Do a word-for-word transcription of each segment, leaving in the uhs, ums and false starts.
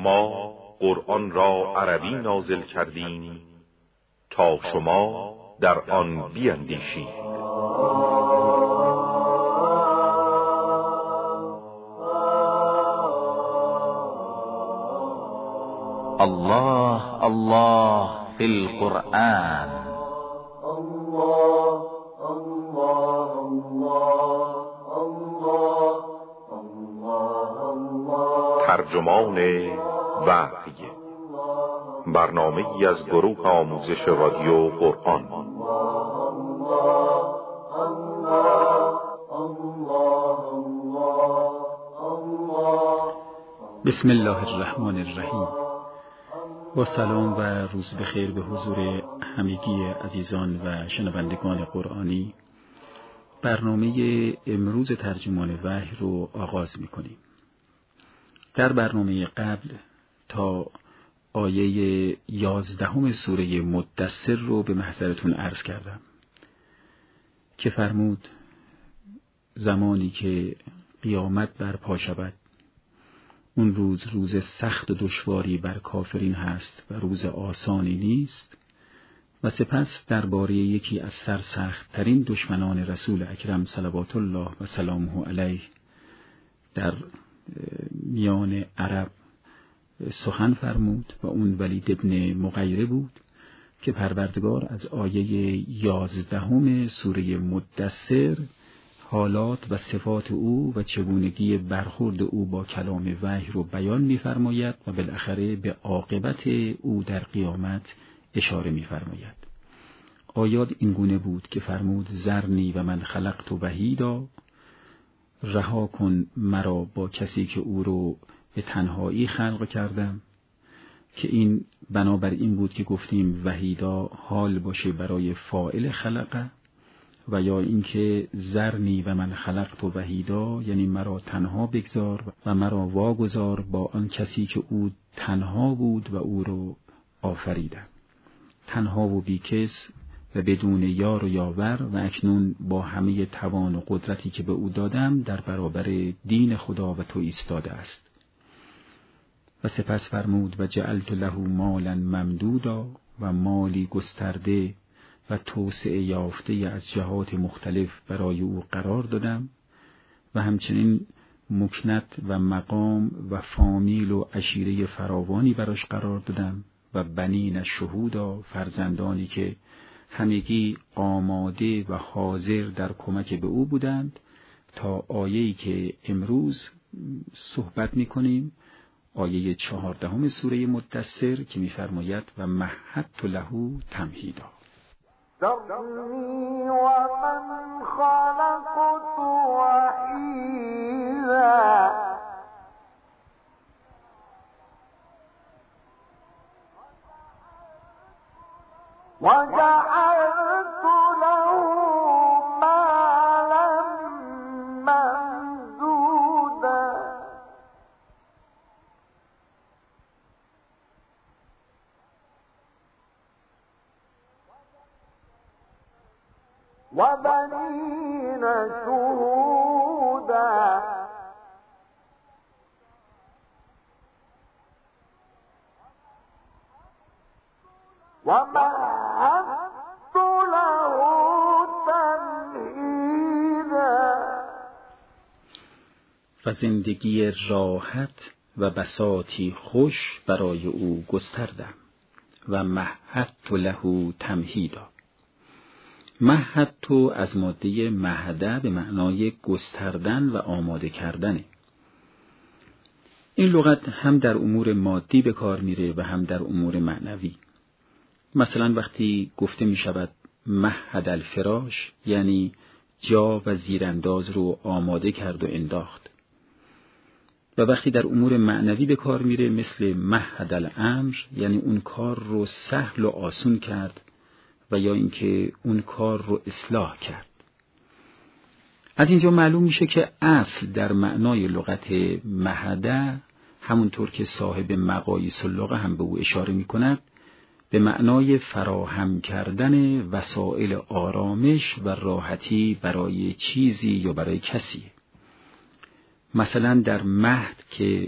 ما قرآن را عربی نازل کردیم تا شما در آن بیندیشید. الله الله فی القرآن. الله الله الله الله الله. ترجمان وحی، برنامه‌ای از گروه آموزش رادیو قرآن. بسم الله الرحمن الرحیم. با سلام و روز بخیر به حضور همگی عزیزان و شنوندگان قرآنی، برنامه امروز ترجمان وحی رو آغاز می‌کنیم. در برنامه قبل تا آیه یازدهم سوره مدثر رو به محضرتون عرض کردم که فرمود زمانی که قیامت برپا شود، اون روز روز سخت و دشواری بر کافرین هست و روز آسانی نیست. و سپس درباره یکی از سرسخت ترین دشمنان رسول اکرم صلوات الله و سلامه علیه در میان عرب سخن فرمود و اون ولید ابن مغیره بود که پروردگار از آیه یازدهم سوره مدثر حالات و صفات او و چگونگی برخورد او با کلام وحی رو بیان می‌فرماید و بالاخره به عاقبت او در قیامت اشاره می‌فرماید. آیات این گونه بود که فرمود ذرنی و من خلقت وحیدا، رها کن مرا با کسی که او رو به تنهایی خلق کردم، که این بنابر این بود که گفتیم وحیدا حال باشه برای فاعل خلقه، و یا اینکه ذرنی و من خلقت وحیدا یعنی مرا تنها بگذار و مرا واگذار با آن کسی که او تنها بود و او رو آفریدم، تنها و بیکس و بدون یار و یاور، و اکنون با همه توان و قدرتی که به او دادم در برابر دین خدا و تو ایستاده است. و سپس فرمود و جعلت له مالا ممدودا، و مالی گسترده و توسعه یافته از جهات مختلف برای او قرار دادم، و همچنین مکنت و مقام و فامیل و عشیره فراوانی براش قرار دادم، و بنین شهودا، فرزندانی که همگی آماده و حاضر در کمک به او بودند، تا آیه‌ای که امروز صحبت می‌کنیم، آیه چهاردهم سوره مدثر که می‌فرماید و مهدت له تمهیدا. ذرني ومن خلقت وحيدا وجعلت له مالا ممدودا وبنين شهودا ومهدت له تمهيدا. و زندگی راحت و بساطی خوش برای او گستردم و مهدت له تمهیدا. مهدت از ماده مهده به معنای گستردن و آماده کردنه. این لغت هم در امور مادی به کار میره و هم در امور معنوی. مثلا وقتی گفته می شود مهد الفراش، یعنی جا و زیرانداز رو آماده کرد و انداخت. و وقتی در امور معنوی به کار میره مثل مهد الامر، یعنی اون کار رو سهل و آسون کرد و یا اینکه اون کار رو اصلاح کرد. از اینجا معلوم میشه که اصل در معنای لغت مهده، همونطور که صاحب مقاییس اللغه هم به او اشاره میکند، به معنای فراهم کردن وسایل آرامش و راحتی برای چیزی یا برای کسی. مثلا در مهد که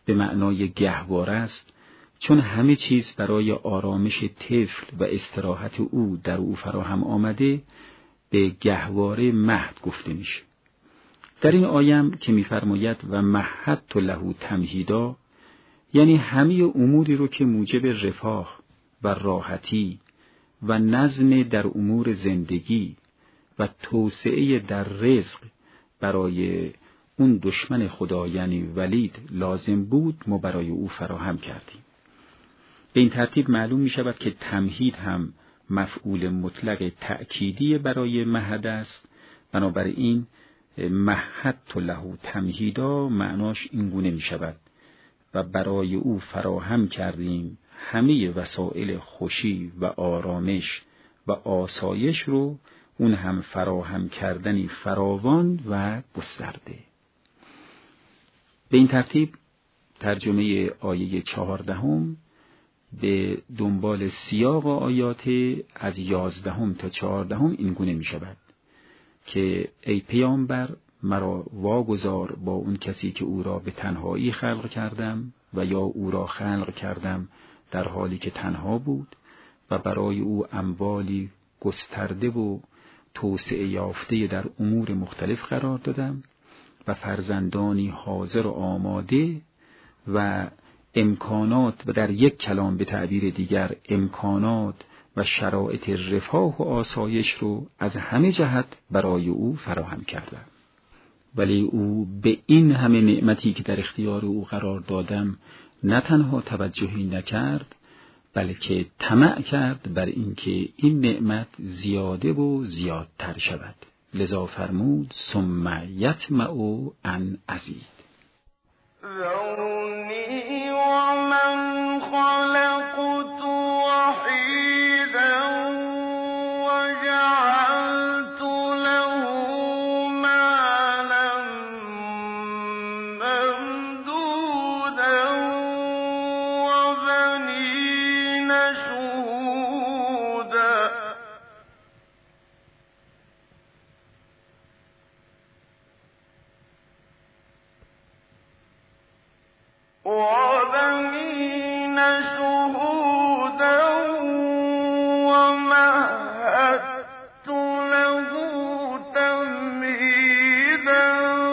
به معنای گهواره است، چون همه چیز برای آرامش طفل و استراحت او در او فراهم آمده به گهواره مهد گفته میشه. در این آیم که می‌فرماید و مهدت له تمهیدا، یعنی همه اموری رو که موجب رفاه و راحتی و نظم در امور زندگی و توسعه در رزق برای اون دشمن خدا یعنی ولید لازم بود، ما برای او فراهم کردیم. به این ترتیب معلوم می شود که تمهید هم مفعول مطلق تأکیدی برای مهد است. بنابراین مهدت له تمهیدا معناش این گونه می شود و برای او فراهم کردیم همه وسایل خوشی و آرامش و آسایش رو، اون هم فراهم کردنی فراوان و گسترده. به این ترتیب ترجمه آیه چهاردهم به دنبال سیاق آیات از یازدهم تا چهاردهم این گونه می شود که ای پیامبر مرا واگذار با اون کسی که او را به تنهایی خلق کردم و یا او را خلق کردم در حالی که تنها بود و برای او اموالی گسترده و توسعه یافته در امور مختلف قرار دادم و فرزندانی حاضر و آماده و امکانات و در یک کلام به تعبیر دیگر امکانات و شرایط رفاه و آسایش رو از همه جهت برای او فراهم کردم. ولی او به این همه نعمتی که در اختیار او قرار دادم نه تنها توجهی نکرد، بلکه طمع کرد بر اینکه این نعمت زیاده و زیادتر شود. لذا فرمود ثم یطمع ان ازید. ذرنی و من خلقت وحیدا وجعلت له مالا ممدودا وبنین شهودا وبنين شهودا ومهدت له تمهيدا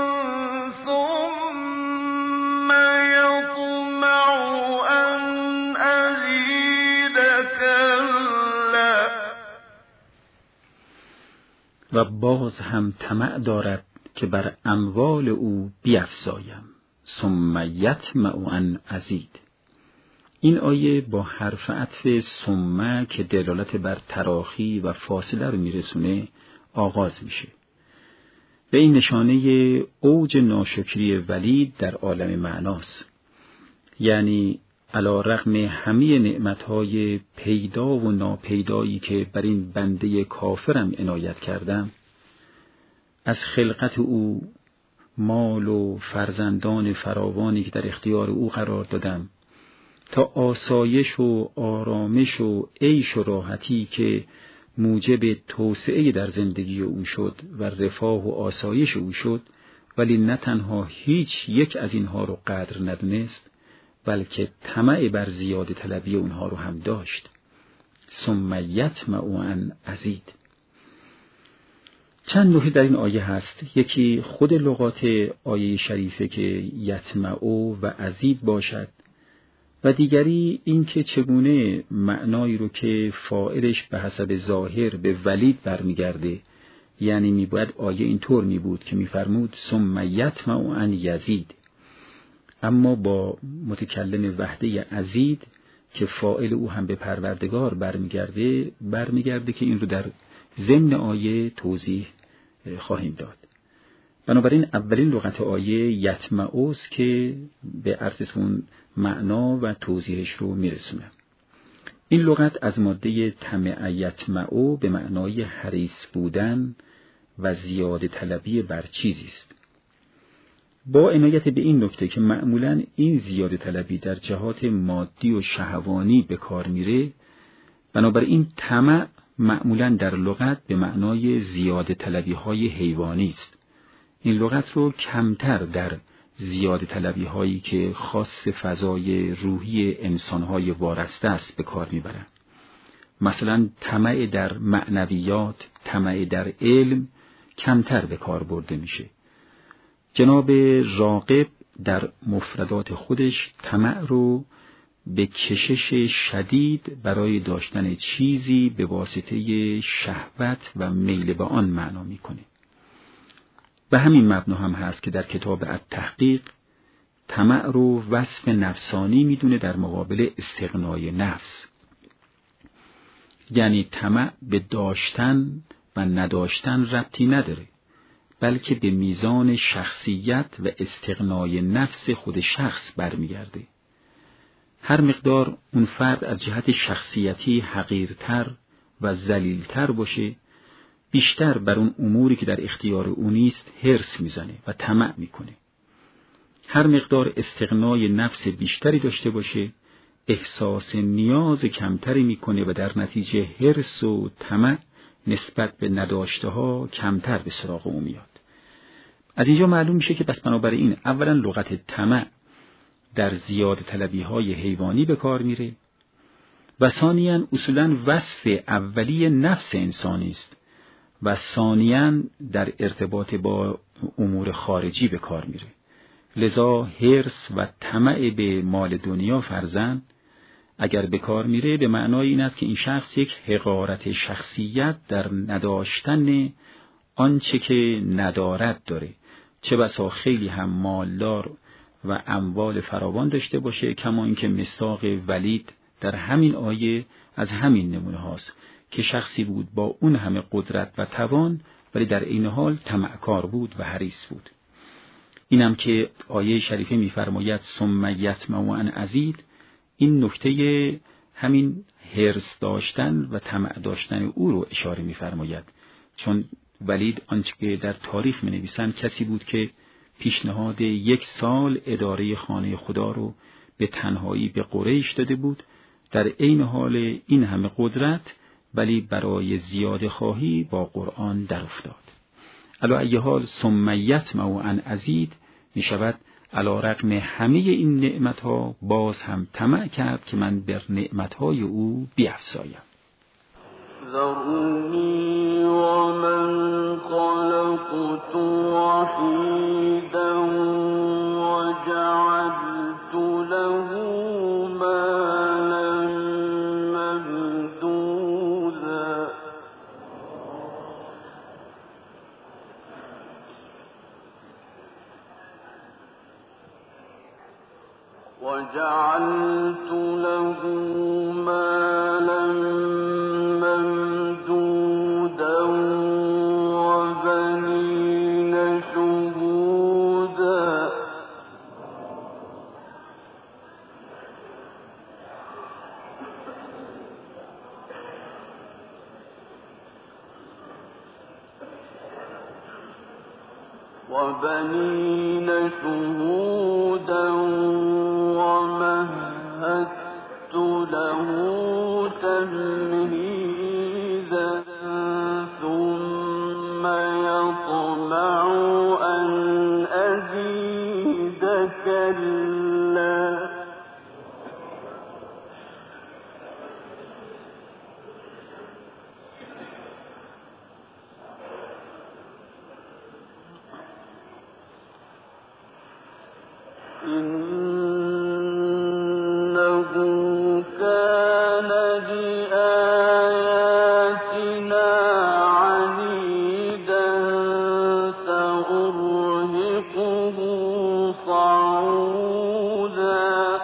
ثم يطمع أن أزيد كلا. و باز هم طمع دارد که بر اموال او بیفزایم. ثم یطمع ان ازید. این آیه با حرف عطف ثم که دلالت بر تراخی و فاصله رو میرسونه آغاز میشه. به این نشانه اوج ناشکری ولید در عالم معناست. یعنی علی رغم همه نعمتهای پیدا و ناپیدایی که بر این بنده کافرم عنایت کردم، از خلقت او، مال و فرزندان فراوانی که در اختیار او قرار دادم، تا آسایش و آرامش و عیش و راحتی که موجب توسعه در زندگی او شد و رفاه و آسایش او شد، ولی نه تنها هیچ یک از اینها رو قدر ندونست، بلکه طمع بر زیاده طلبی اونها رو هم داشت. ثم یطمع ان ازید. چند نکته در این آیه هست. یکی خود لغات آیه شریفه که یطمع و ازید باشد، و دیگری این که چگونه معنایی رو که فاعلش به حسب ظاهر به ولید برمیگرده، یعنی میباید آیه اینطور میبود که میفرمود ثم یطمع ان یزید، اما با متکلم وحده ازید که فاعل او هم به پروردگار برمیگرده برمیگرده که این رو در ضمن آیه توضیح خواهیم داد. بنابراین اولین لغت آیه یطمع است که به عرضتون معنا و توضیحش رو میرسونم. این لغت از ماده طمع یطمع به معنای حریص بودن و زیاده طلبی بر چیزی است. با عنایت به این نکته که معمولاً این زیاده طلبی در جهات مادی و شهوانی به کار میره، بنابراین طمع معمولاً در لغت به معنای زیاده طلبی های حیوانی است. این لغت رو کمتر در زیاده طلبی هایی که خاص فضای روحی انسان های وارسته است به کار میبرند. مثلا طمع در معنویات، طمع در علم کمتر به کار برده میشه. جناب راغب در مفردات خودش طمع رو به کشش شدید برای داشتن چیزی به واسطه شهوت و میل به آن معنا میکنه. به همین مبنا هم هست که در کتاب التحقیق طمع رو وصف نفسانی میدونه در مقابل استغنای نفس. یعنی طمع به داشتن و نداشتن ربطی نداره، بلکه به میزان شخصیت و استغنای نفس خود شخص برمیگرده. هر مقدار اون فرد از جهت شخصیتی حقیرتر و ذلیلتر باشه، بیشتر بر اون اموری که در اختیار او نیست حرص میزنه و طمع میکنه. هر مقدار استغنای نفس بیشتری داشته باشه، احساس نیاز کمتری میکنه و در نتیجه حرص و طمع نسبت به نداشته ها کمتر به سراغ او میاد. از اینجا معلوم میشه که بس بنابراین اولا لغت طمع در زیاده طلبی های حیوانی به کار میره و ثانیاً اصولاً وصف اولی نفس انسانی است و ثانیاً در ارتباط با امور خارجی به کار میره. لذا حرص و طمع به مال دنیا فرزند اگر به کار میره به معنای این است که این شخص یک حقارت شخصیت در نداشتن آنچه که ندارد داره، چه بسا خیلی هم مالدار و اموال فراوان داشته باشه، کما اینکه مصداق ولید در همین آیه از همین نمونه هاست که شخصی بود با اون همه قدرت و توان ولی در این حال طمعکار بود و حریص بود. اینم که آیه شریفه می‌فرماید ثم یطمع ان ازید، این نکته همین حرص داشتن و طمع داشتن او رو اشاره می‌فرماید، چون ولید آنچه که در تاریخ می‌نویسند کسی بود که پیشنهاد یک سال اداره خانه خدا رو به تنهایی به قریش داده بود، در عین حال این همه قدرت ولی برای زیاده خواهی با قرآن در افتاد. علی ای حال ثم یطمع ان ازید می شود علی رغم همه این نعمتها باز هم طمع کرد که من بر نعمتهای او بیفزایم. ذرنی و من خلقت وحیدا و جعلت له مالا ممدودا وجعلت له مالا ممدودا وبنين شهودا وبنين شهودا ومهدت له تمهيدا ثم يطمع أن أزيد كلا إنه كان بآياتنا عنيدا سأرهقه صعودا.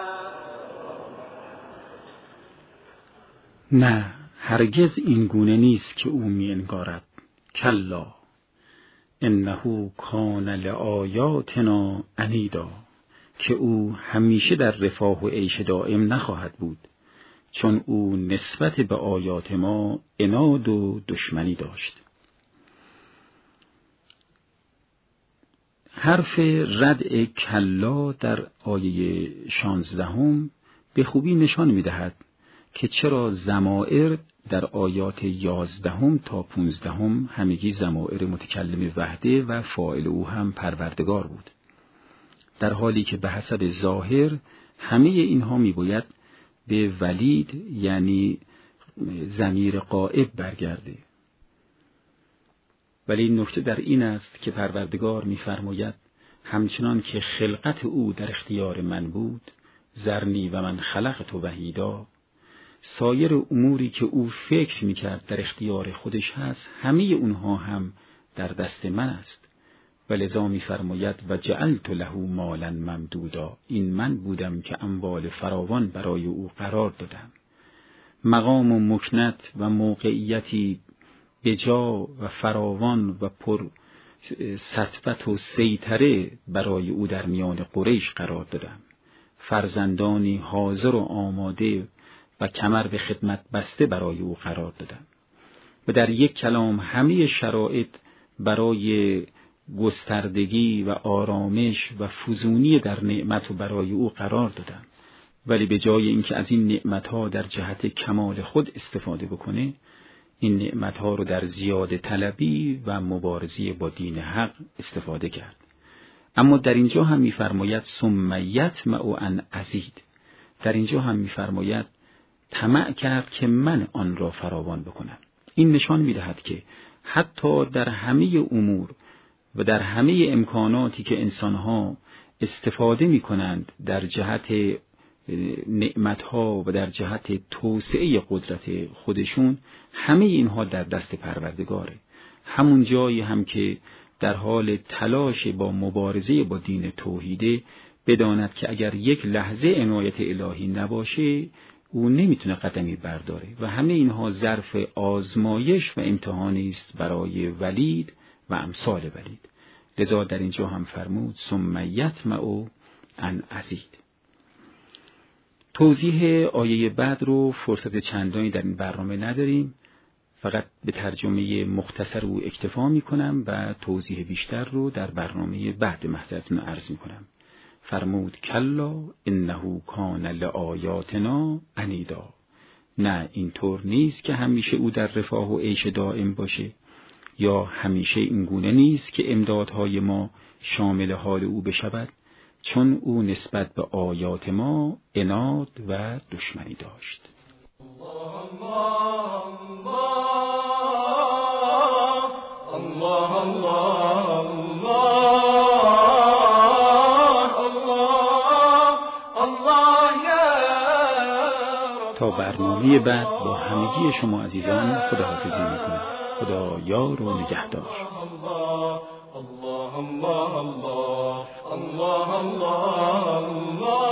نه، هرگز این گونه نیست که او می انگارد. کلا انه کان لآیاتنا عنیدا، که او همیشه در رفاه و عیش دائم نخواهد بود، چون او نسبت به آیات ما عناد و دشمنی داشت. حرف ردع کلا در آیه شانزدهم به خوبی نشان می‌دهد که چرا ضمائر در آیات یازدهم تا پونزدهم همگی ضمائر متکلم وحده و فاعل او هم پروردگار بود. در حالی که به حسب ظاهر همه اینها میباید به ولید یعنی ضمیر غائب برگرده. ولی نکته در این است که پروردگار می‌فرماید همچنان که خلقت او در اختیار من بود، ذرنی و من خلقت وحیدا، سایر اموری که او فکر می‌کرد در اختیار خودش هست، همه اونها هم در دست من است. ولذا می‌فرماید و جعلت له مالا ممدودا، این من بودم که اموال فراوان برای او قرار دادم. مقام و مکنت و موقعیتی بجا و فراوان و پر سطوت و سیطره برای او در میان قریش قرار دادم. فرزندانی حاضر و آماده و کمر به خدمت بسته برای او قرار دادم. و در یک کلام همه شرایط برای گستردگی و آرامش و فزونی در نعمت و برای او قرار دادم. ولی به جای اینکه از این نعمتها در جهت کمال خود استفاده بکنه، این نعمتها رو در زیاده طلبی و مبارزه با دین حق استفاده کرد. اما در اینجا هم می‌فرماید ثم یطمع ان ازید، در اینجا هم می‌فرماید طمع کرد که من آن را فراوان بکنم. این نشان می‌دهد که حتی در همه امور و در همه امکاناتی که انسان‌ها استفاده می‌کنند در جهت نعمتها و در جهت توسعه قدرت خودشون، همه اینها در دست پروردگاره. همون جایی هم که در حال تلاش با مبارزه با دین توحیده، بداند که اگر یک لحظه عنایت الهی نباشه او نمیتونه قدمی برداره و همه اینها ظرف آزمایش و امتحانی است برای ولید و امثال ولید. لذا در اینجا هم فرمود ثم یطمع ان ازید. توضیح آیه بعد رو فرصت چندانی در این برنامه نداریم، فقط به ترجمه مختصر او اکتفا میکنم و توضیح بیشتر رو در برنامه بعد محضرتون عرض میکنم. فرمود کلا انه کان لآیاتنا عنیدا، نه اینطور نیست که همیشه او در رفاه و عیش دائم باشه، یا همیشه این گونه نیست که امدادهای ما شامل حال او بشود، چون او نسبت به آیات ما عناد و دشمنی داشت. الله الله الله. تا برنامه بعد با همگی شما عزیزان خداحافظی میکنم. خدا یار و نگهدار. الله الله الله الله الله.